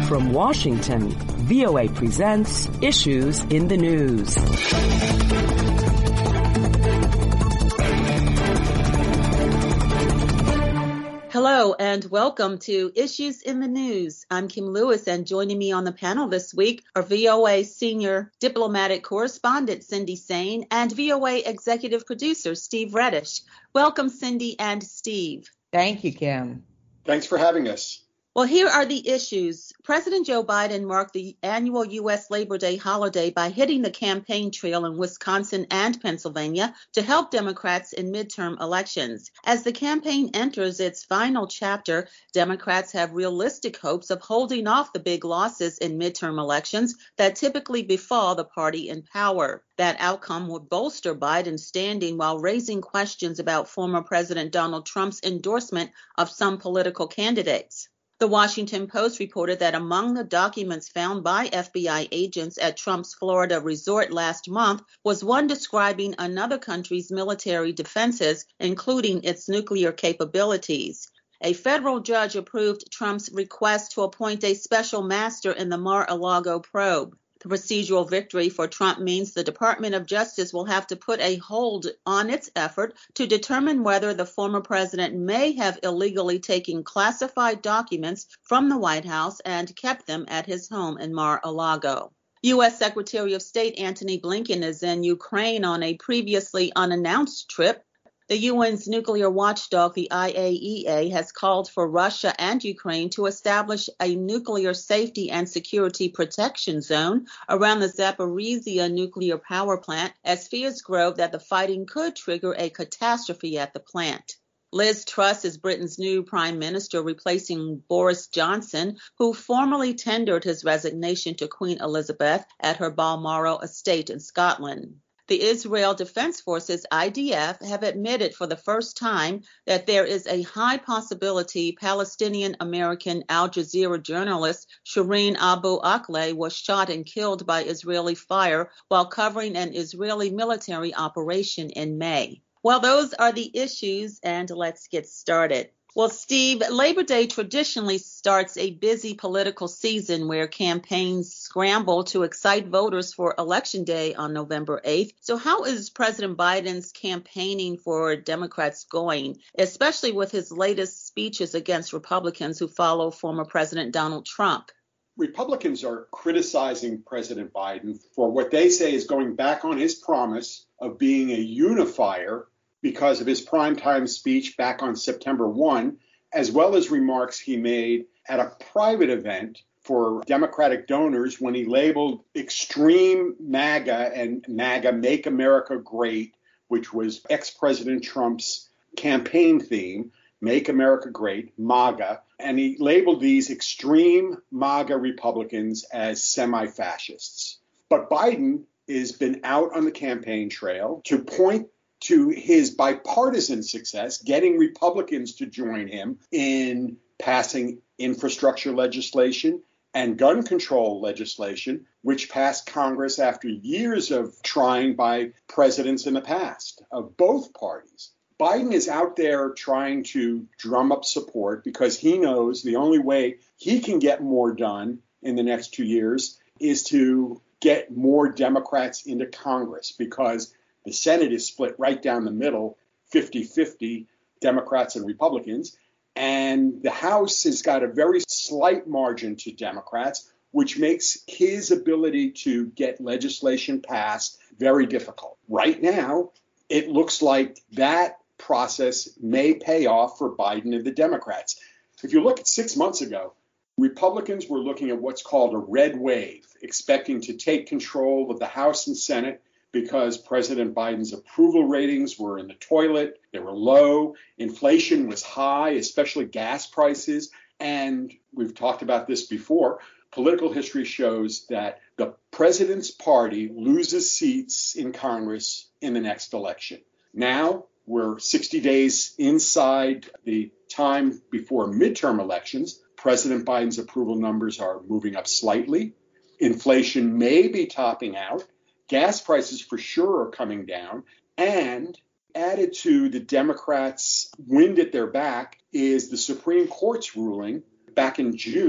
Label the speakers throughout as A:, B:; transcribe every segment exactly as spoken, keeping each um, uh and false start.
A: From Washington, V O A presents Issues in the News.
B: Hello and welcome to Issues in the News. I'm Kim Lewis, and joining me on the panel this week are V O A Senior Diplomatic Correspondent Cindy Saine and V O A Executive Producer Steve Reddish. Welcome, Cindy and Steve.
C: Thank you, Kim.
D: Thanks for having us.
B: Well, here are the issues. President Joe Biden marked the annual U S Labor Day holiday by hitting the campaign trail in Wisconsin and Pennsylvania to help Democrats in midterm elections. As the campaign enters its final chapter, Democrats have realistic hopes of holding off the big losses in midterm elections that typically befall the party in power. That outcome would bolster Biden's standing while raising questions about former President Donald Trump's endorsement of some political candidates. The Washington Post reported that among the documents found by F B I agents at Trump's Florida resort last month was one describing another country's military defenses, including its nuclear capabilities. A federal judge approved Trump's request to appoint a special master in the Mar-a-Lago probe. The procedural victory for Trump means the Department of Justice will have to put a hold on its effort to determine whether the former president may have illegally taken classified documents from the White House and kept them at his home in Mar-a-Lago. U S Secretary of State Antony Blinken is in Ukraine on a previously unannounced trip. The U N's nuclear watchdog, the I A E A, has called for Russia and Ukraine to establish a nuclear safety and security protection zone around the Zaporizhzhia nuclear power plant, as fears grow that the fighting could trigger a catastrophe at the plant. Liz Truss is Britain's new prime minister, replacing Boris Johnson, who formally tendered his resignation to Queen Elizabeth at her Balmoral estate in Scotland. The Israel Defense Forces, I D F, have admitted for the first time that there is a high possibility Palestinian-American Al Jazeera journalist Shireen Abu Akleh was shot and killed by Israeli fire while covering an Israeli military operation in May. Well, those are the issues, and let's get started. Well, Steve, Labor Day traditionally starts a busy political season where campaigns scramble to excite voters for Election Day on November eighth. So how is President Biden's campaigning for Democrats going, especially with his latest speeches against Republicans who follow former President Donald Trump?
D: Republicans are criticizing President Biden for what they say is going back on his promise of being a unifier because of his primetime speech back on September first, as well as remarks he made at a private event for Democratic donors when he labeled extreme MAGA and MAGA, Make America Great, which was ex-President Trump's campaign theme, Make America Great, MAGA, and he labeled these extreme MAGA Republicans as semi-fascists. But Biden has been out on the campaign trail to point to his bipartisan success, getting Republicans to join him in passing infrastructure legislation and gun control legislation, which passed Congress after years of trying by presidents in the past of both parties. Biden is out there trying to drum up support because he knows the only way he can get more done in the next two years is to get more Democrats into Congress, because the Senate is split right down the middle, fifty-fifty, Democrats and Republicans. And the House has got a very slight margin to Democrats, which makes his ability to get legislation passed very difficult. Right now, it looks like that process may pay off for Biden and the Democrats. If you look at six months ago, Republicans were looking at what's called a red wave, expecting to take control of the House and Senate because President Biden's approval ratings were in the toilet, they were low, inflation was high, especially gas prices, and we've talked about this before. Political history shows that the president's party loses seats in Congress in the next election. Now we're sixty days inside the time before midterm elections. President Biden's approval numbers are moving up slightly. Inflation may be topping out. Gas prices for sure are coming down. And added to the Democrats' wind at their back is the Supreme Court's ruling back in June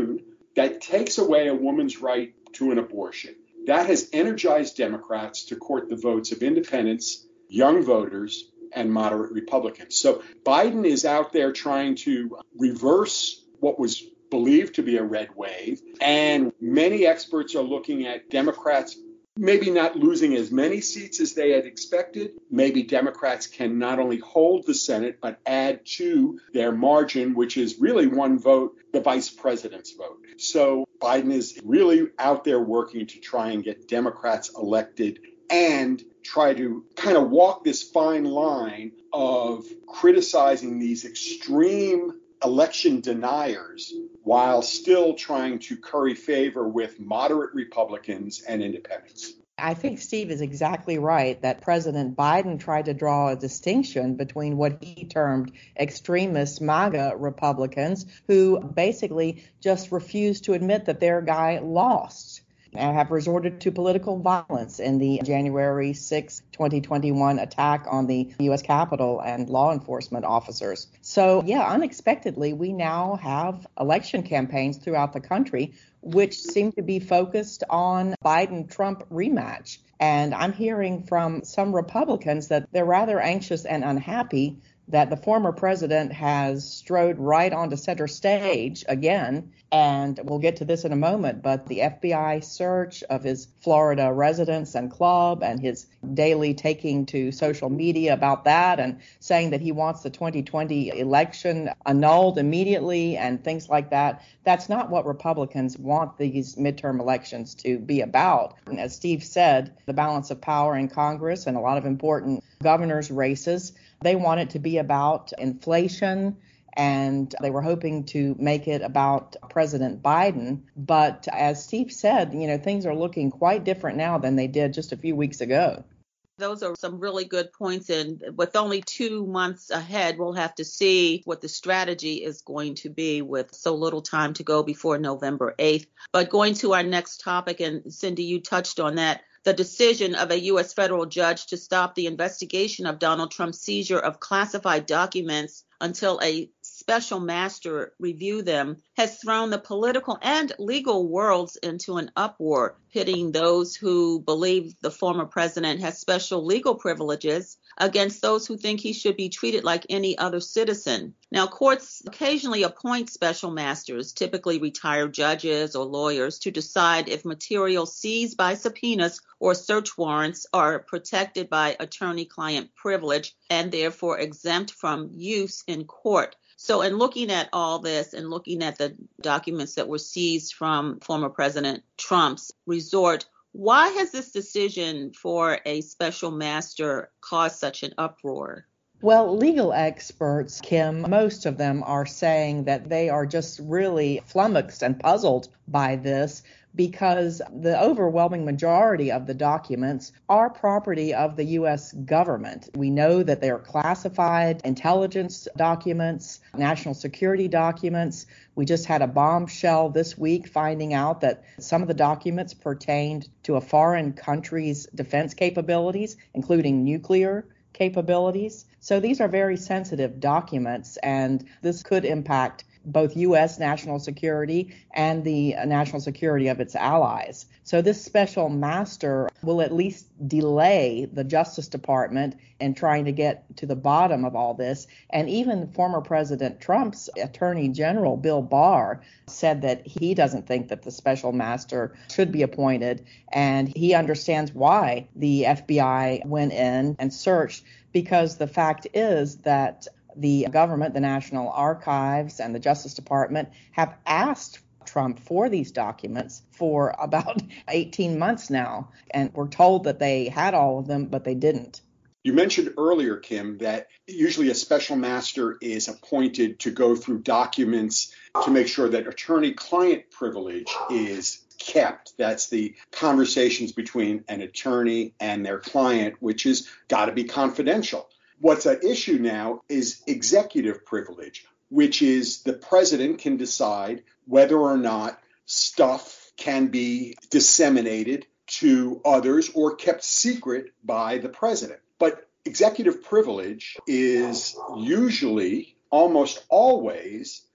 D: that takes away a woman's right to an abortion. That has energized Democrats to court the votes of independents, young voters, and moderate Republicans. So Biden is out there trying to reverse what was believed to be a red wave. And many experts are looking at Democrats maybe not losing as many seats as they had expected. Maybe Democrats can not only hold the Senate, but add to their margin, which is really one vote, the vice president's vote. So Biden is really out there working to try and get Democrats elected and try to kind of walk this fine line of criticizing these extreme election deniers while still trying to curry favor with moderate Republicans and independents.
C: I think Steve is exactly right that President Biden tried to draw a distinction between what he termed extremist MAGA Republicans who basically just refused to admit that their guy lost and have resorted to political violence in the January sixth, twenty twenty-one attack on the U S Capitol and law enforcement officers. So, yeah, unexpectedly, we now have election campaigns throughout the country which seem to be focused on Biden-Trump rematch. And I'm hearing from some Republicans that they're rather anxious and unhappy that the former president has strode right onto center stage again. And we'll get to this in a moment, but the F B I search of his Florida residence and club and his daily taking to social media about that and saying that he wants the twenty twenty election annulled immediately and things like that. That's not what Republicans want these midterm elections to be about. And as Steve said, the balance of power in Congress and a lot of important governor's races, they want it to be about inflation, and they were hoping to make it about President Biden. But as Steve said, you know, things are looking quite different now than they did just a few weeks ago.
B: Those are some really good points. And with only two months ahead, we'll have to see what the strategy is going to be with so little time to go before November eighth. But going to our next topic, and Cindy, you touched on that, the decision of a U S federal judge to stop the investigation of Donald Trump's seizure of classified documents until a special master review them has thrown the political and legal worlds into an uproar, pitting those who believe the former president has special legal privileges against those who think he should be treated like any other citizen. Now, courts occasionally appoint special masters, typically retired judges or lawyers, to decide if material seized by subpoenas or search warrants are protected by attorney-client privilege and therefore exempt from use in court. So in looking at all this and looking at the documents that were seized from former President Trump's resort, why has this decision for a special master caused such an uproar?
C: Well, legal experts, Kim, most of them are saying that they are just really flummoxed and puzzled by this because the overwhelming majority of the documents are property of the U S government. We know that they are classified intelligence documents, national security documents. We just had a bombshell this week finding out that some of the documents pertained to a foreign country's defense capabilities, including nuclear capabilities. So these are very sensitive documents, and this could impact both U S national security and the national security of its allies. So this special master will at least delay the Justice Department in trying to get to the bottom of all this. And even former President Trump's Attorney General, Bill Barr, said that he doesn't think that the special master should be appointed. And he understands why the F B I went in and searched, because the fact is that the government, the National Archives, and the Justice Department have asked Trump for these documents for about eighteen months now. And we're told that they had all of them, but they didn't.
D: You mentioned earlier, Kim, that usually a special master is appointed to go through documents to make sure that attorney-client privilege is kept. That's the conversations between an attorney and their client, which has got to be confidential. What's at issue now is executive privilege, which is the president can decide whether or not stuff can be disseminated to others or kept secret by the president. But executive privilege is usually, almost always,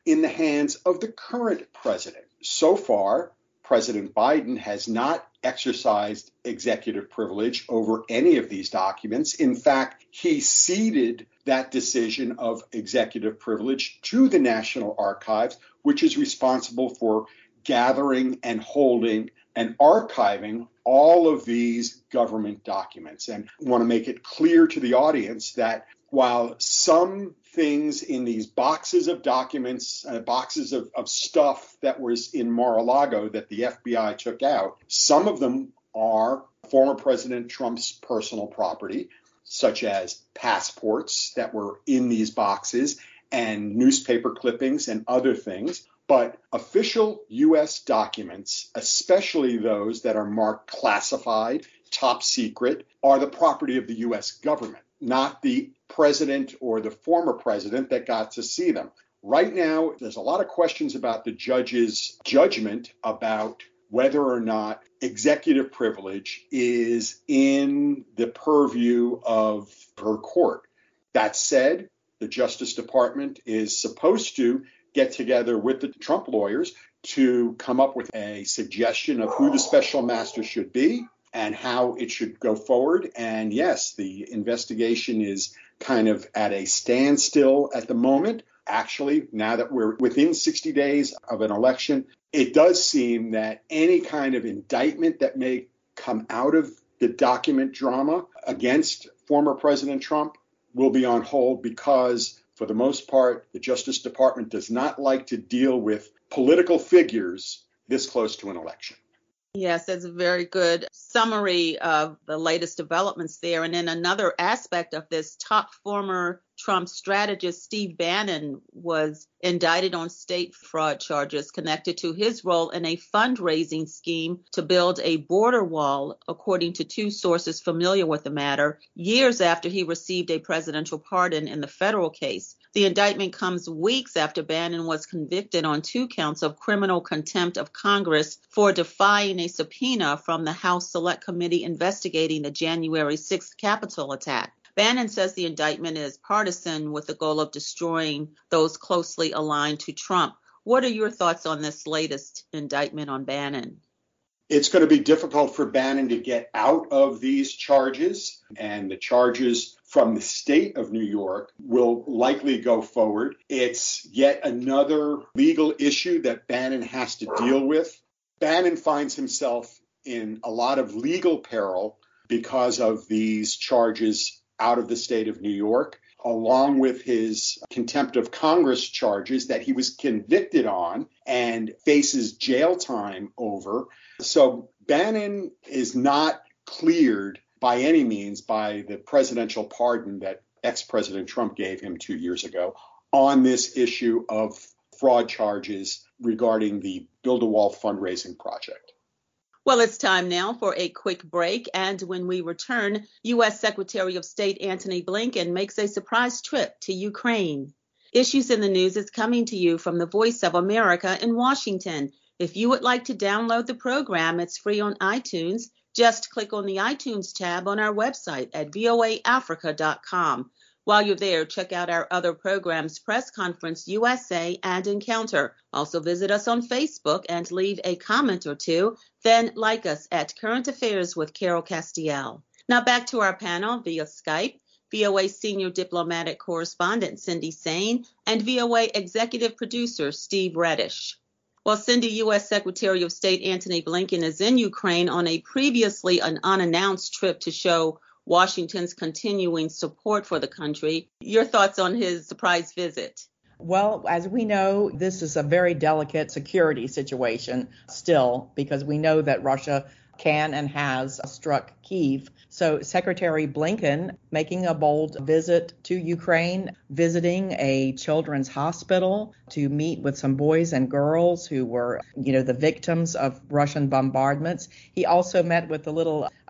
D: in the hands of the current president. So far, President Biden has not exercised executive privilege over any of these documents. In fact, he ceded that decision of executive privilege to the National Archives, which is responsible for gathering and holding and archiving all of these government documents. And I want to make it clear to the audience that while some things in these boxes of documents, uh, boxes of, of stuff that was in Mar-a-Lago that the F B I took out, some of them are former President Trump's personal property, such as passports that were in these boxes and newspaper clippings and other things. But official U S documents, especially those that are marked classified, top secret, are the property of the U S government, not the president or the former president that got to see them. Right now, there's a lot of questions about the judge's judgment about whether or not executive privilege is in the purview of her court. That said, the Justice Department is supposed to get together with the Trump lawyers to come up with a suggestion of who the special master should be and how it should go forward. And yes, the investigation is kind of at a standstill at the moment. Actually, now that we're within sixty days of an election, it does seem that any kind of indictment that may come out of the document drama against former President Trump will be on hold because, for the most part, the Justice Department does not like to deal with political figures this close to an election.
B: Yes, that's a very good summary of the latest developments there. And then another aspect of this, top former Trump strategist Steve Bannon was indicted on state fraud charges connected to his role in a fundraising scheme to build a border wall, according to two sources familiar with the matter, years after he received a presidential pardon in the federal case. The indictment comes weeks after Bannon was convicted on two counts of criminal contempt of Congress for defying a subpoena from the House Select Committee investigating the January sixth Capitol attack. Bannon says the indictment is partisan with the goal of destroying those closely aligned to Trump. What are your thoughts on this latest indictment on Bannon?
D: It's going to be difficult for Bannon to get out of these charges, and the charges from the state of New York will likely go forward. It's yet another legal issue that Bannon has to deal with. Bannon finds himself in a lot of legal peril because of these charges out of the state of New York, along with his contempt of Congress charges that he was convicted on and faces jail time over. So Bannon is not cleared by any means by the presidential pardon that ex-President Trump gave him two years ago on this issue of fraud charges regarding the Build a Wall fundraising project.
B: Well, it's time now for a quick break. And when we return, U S Secretary of State Antony Blinken makes a surprise trip to Ukraine. Issues in the News is coming to you from the Voice of America in Washington. If you would like to download the program, it's free on iTunes. Just click on the iTunes tab on our website at V O A Africa dot com. While you're there, check out our other programs, Press Conference U S A and Encounter. Also visit us on Facebook and leave a comment or two. Then like us at Current Affairs with Carol Castiel. Now back to our panel via Skype. V O A Senior Diplomatic Correspondent Cindy Sain and V O A Executive Producer Steve Reddish. Well, Cindy, U S Secretary of State Antony Blinken is in Ukraine on a previously an unannounced trip to show Washington's continuing support for the country. Your thoughts on his surprise visit?
C: Well, as we know, this is a very delicate security situation still, because we know that Russia can and has struck Kyiv. So Secretary Blinken making a bold visit to Ukraine, visiting a children's hospital to meet with some boys and girls who were, you know, the victims of Russian bombardments. He also met with the little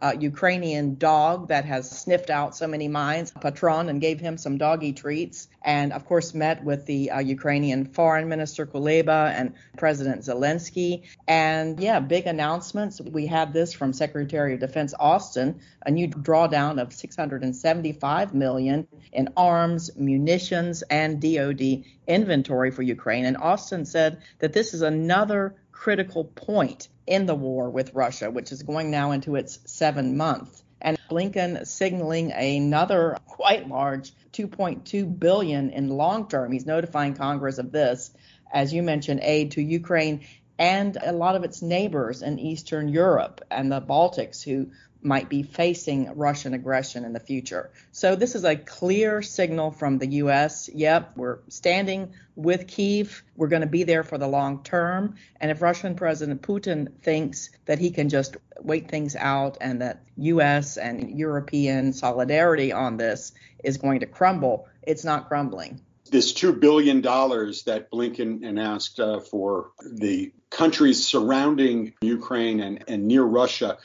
C: uh, Ukrainian dog that has sniffed out so many mines, Patron, and gave him some doggy treats. And, of course, met with the uh, Ukrainian Foreign Minister Kuleba and President Zelensky. And, yeah, big announcements. We had this from Secretary of Defense Austin, a new drawdown of six hundred seventy-five million dollars in arms, munitions, and D O D inventory for Ukraine. And Austin said that this is another critical point in the war with Russia, which is going now into its seventh month. And Blinken signaling another quite large two point two billion dollars in long term. He's notifying Congress of this, as you mentioned, aid to Ukraine and a lot of its neighbors in Eastern Europe and the Baltics who might be facing Russian aggression in the future. So this is a clear signal from the U S. Yep, we're standing with Kyiv. We're going to be there for the long term. And if Russian President Putin thinks that he can just wait things out and that U S and European solidarity on this is going to crumble, it's not crumbling.
D: This two billion dollars that Blinken announced uh, for the countries surrounding Ukraine and, and near Russia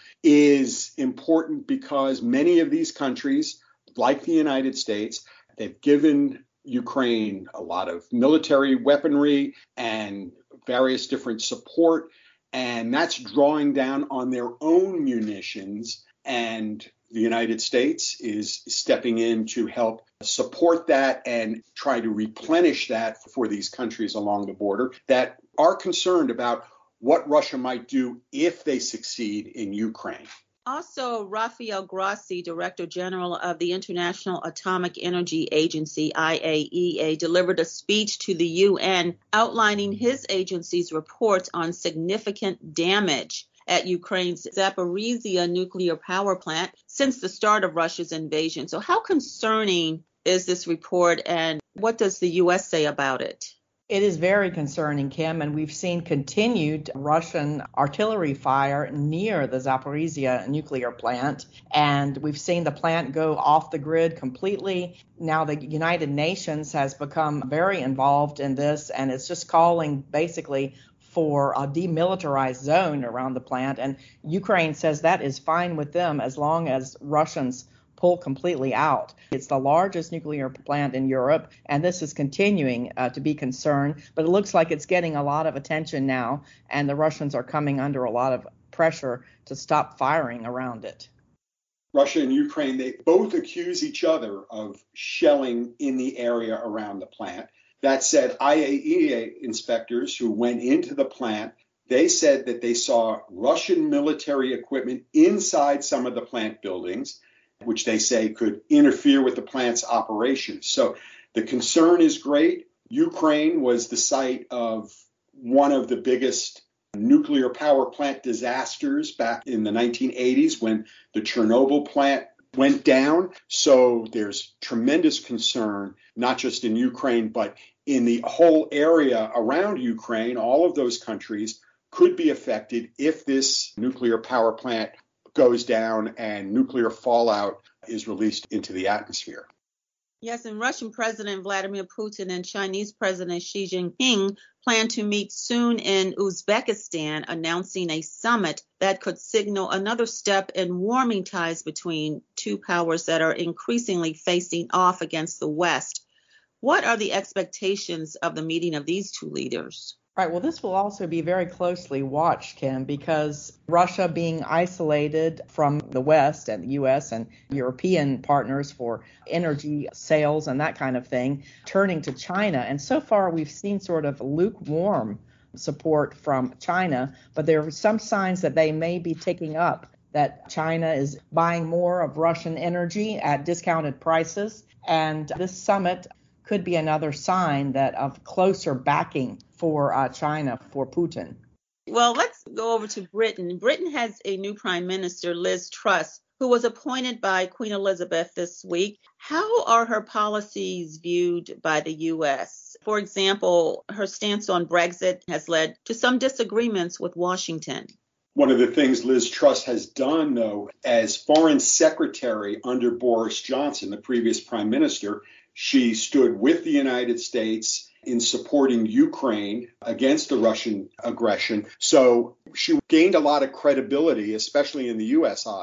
D: is important because many of these countries, like the United States, they've given Ukraine a lot of military weaponry and various different support, and that's drawing down on their own munitions. And the United States is stepping in to help support that and try to replenish that for these countries along the border that are concerned about what Russia might do if they succeed in Ukraine.
B: Also, Rafael Grossi, Director General of the International Atomic Energy Agency, I A E A, delivered a speech to the U N outlining his agency's reports on significant damage at Ukraine's Zaporizhzhia nuclear power plant since the start of Russia's invasion. So how concerning is this report, and what does the U S say about it?
C: It is very concerning, Kim, and we've seen continued Russian artillery fire near the Zaporizhzhia nuclear plant, and we've seen the plant go off the grid completely. Now the United Nations has become very involved in this, and it's just calling basically for a demilitarized zone around the plant, and Ukraine says that is fine with them as long as Russians pull completely out. It's the largest nuclear plant in Europe, and this is continuing uh, to be concerned, but it looks like it's getting a lot of attention now, and the Russians are coming under a lot of pressure to stop firing around it.
D: Russia and Ukraine, they both accuse each other of shelling in the area around the plant. That said, I A E A inspectors who went into the plant, they said that they saw Russian military equipment inside some of the plant buildings, which they say could interfere with the plant's operations. So the concern is great. Ukraine was the site of one of the biggest nuclear power plant disasters back in the nineteen eighties when the Chernobyl plant went down. So there's tremendous concern, not just in Ukraine, but in the whole area around Ukraine. All of those countries could be affected if this nuclear power plant goes down and nuclear fallout is released into the atmosphere.
B: Yes, and Russian President Vladimir Putin and Chinese President Xi Jinping plan to meet soon in Uzbekistan, announcing a summit that could signal another step in warming ties between two powers that are increasingly facing off against the West. What are the expectations of the meeting of these two leaders?
C: Right. Well, this will also be very closely watched, Kim, because Russia being isolated from the West and the U S and European partners for energy sales and that kind of thing, turning to China. And so far, we've seen sort of lukewarm support from China, but there are some signs that they may be ticking up, that China is buying more of Russian energy at discounted prices. And this summit could be another sign that of closer backing for uh, China, for Putin.
B: Well, let's go over to Britain. Britain has a new Prime Minister, Liz Truss, who was appointed by Queen Elizabeth this week. How are her policies viewed by the U S? For example, her stance on Brexit has led to some disagreements with Washington.
D: One of the things Liz Truss has done, though, as Foreign Secretary under Boris Johnson, the previous Prime Minister, she stood with the United States in supporting Ukraine against the Russian aggression. So she gained a lot of credibility, especially in the U S eyes,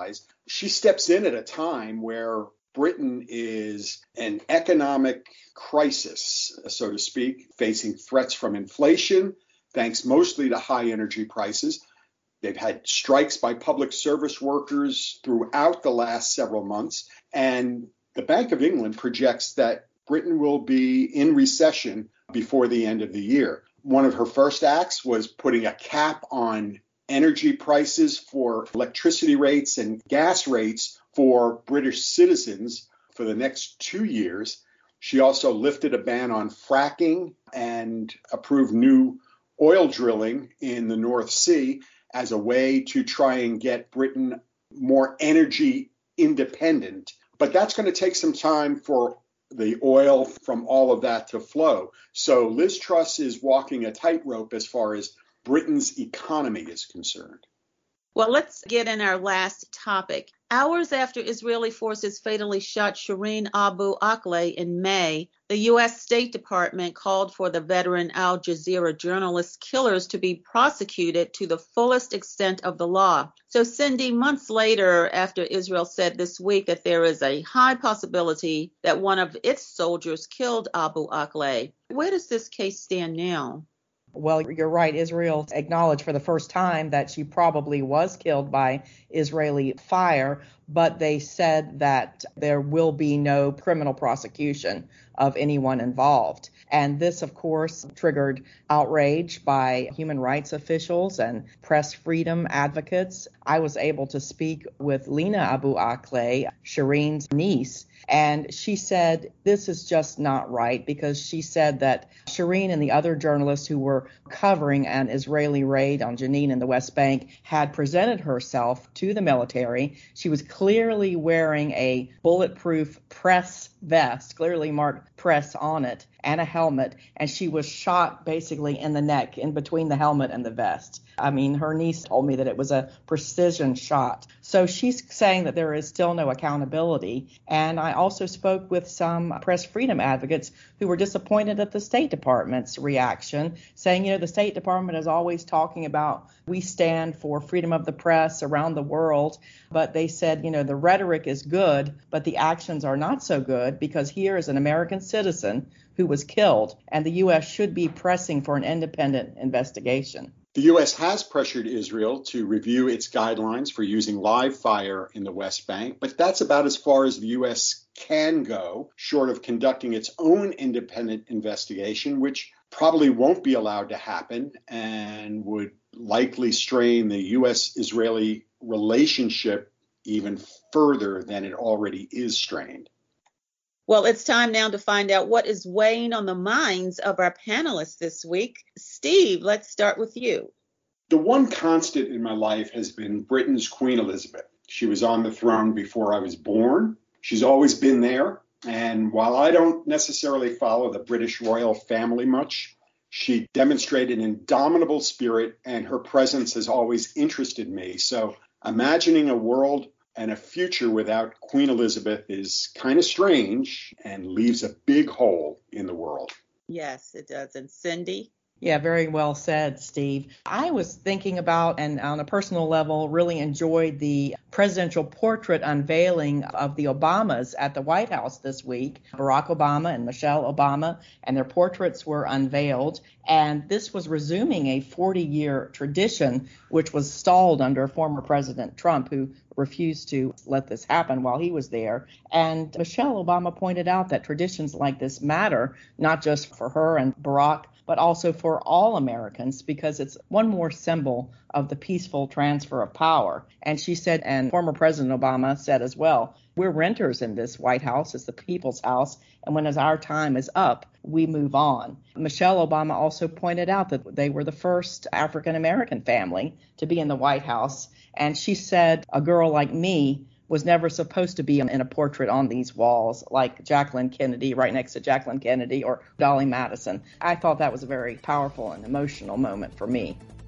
D: she steps in at a time where Britain is an economic crisis, so to speak, facing threats from inflation, thanks mostly to high energy prices. They've had strikes by public service workers throughout the last several months. And the Bank of England projects that Britain will be in recession before the end of the year. One of her first acts was putting a cap on energy prices for electricity rates and gas rates for British citizens for the next two years. She also lifted a ban on fracking and approved new oil drilling in the North Sea as a way to try and get Britain more energy independent. But that's going to take some time for the oil from all of that to flow. So Liz Truss is walking a tightrope as far as Britain's economy is concerned.
B: Well, let's get in our last topic. Hours after Israeli forces fatally shot Shireen Abu Akleh in May, the U S State Department called for the veteran Al Jazeera journalist killers to be prosecuted to the fullest extent of the law. So, Cindy, months later, after Israel said this week that there is a high possibility that one of its soldiers killed Abu Akleh, where does this case stand now?
C: Well, you're right. Israel acknowledged for the first time that she probably was killed by Israeli fire, but they said that there will be no criminal prosecution of anyone involved. And this, of course, triggered outrage by human rights officials and press freedom advocates. I was able to speak with Lena Abu Akleh, Shireen's niece, and she said this is just not right, because she said that Shireen and the other journalists who were covering an Israeli raid on Jenin in the West Bank had presented herself to the military. She was clearly wearing a bulletproof press vest, clearly marked press on it, and a helmet, and she was shot basically in the neck, in between the helmet and the vest. I mean, her niece told me that it was a precision shot. So she's saying that there is still no accountability. And I also spoke with some press freedom advocates who were disappointed at the State Department's reaction, saying, you know, the State Department is always talking about we stand for freedom of the press around the world. But they said, you know, the rhetoric is good, but the actions are not so good, because here is an American citizen who was killed, and the U S should be pressing for an independent investigation.
D: The U S has pressured Israel to review its guidelines for using live fire in the West Bank, but that's about as far as the U S can go, short of conducting its own independent investigation, which probably won't be allowed to happen and would likely strain the U S-Israeli relationship even further than it already is strained.
B: Well, it's time now to find out what is weighing on the minds of our panelists this week. Steve, let's start with you.
D: The one constant in my life has been Britain's Queen Elizabeth. She was on the throne before I was born. She's always been there. And while I don't necessarily follow the British royal family much, she demonstrated an indomitable spirit, and her presence has always interested me. So imagining a world and a future without Queen Elizabeth is kind of strange and leaves a big hole in the world.
B: Yes, it does. And Cindy?
C: Yeah, very well said, Steve. I was thinking about, and on a personal level, really enjoyed the presidential portrait unveiling of the Obamas at the White House this week. Barack Obama and Michelle Obama, and their portraits were unveiled. And this was resuming a forty-year tradition, which was stalled under former President Trump, who refused to let this happen while he was there. And Michelle Obama pointed out that traditions like this matter, not just for her and Barack, but also for all Americans, because it's one more symbol of the peaceful transfer of power. And she said, and former President Obama said as well, we're renters in this White House. It's the people's house. And when as our time is up, we move on. Michelle Obama also pointed out that they were the first African-American family to be in the White House. And she said, a girl like me was never supposed to be in a portrait on these walls like Jacqueline Kennedy, right next to Jacqueline Kennedy, or Dolly Madison. I thought that was a very powerful and emotional moment for me.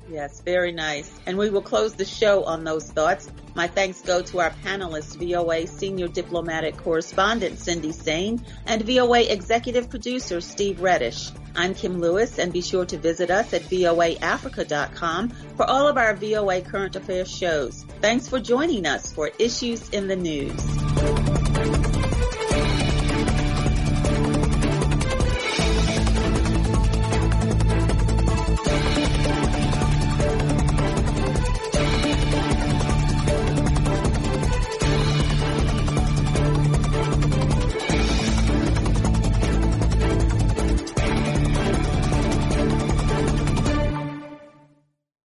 B: Yes, very nice. And we will close the show on those thoughts. My thanks go to our panelists, V O A Senior Diplomatic Correspondent Cindy Sain and V O A Executive Producer Steve Reddish. I'm Kim Lewis, and be sure to visit us at V O A Africa dot com for all of our V O A Current Affairs shows. Thanks for joining us for Issues in the News.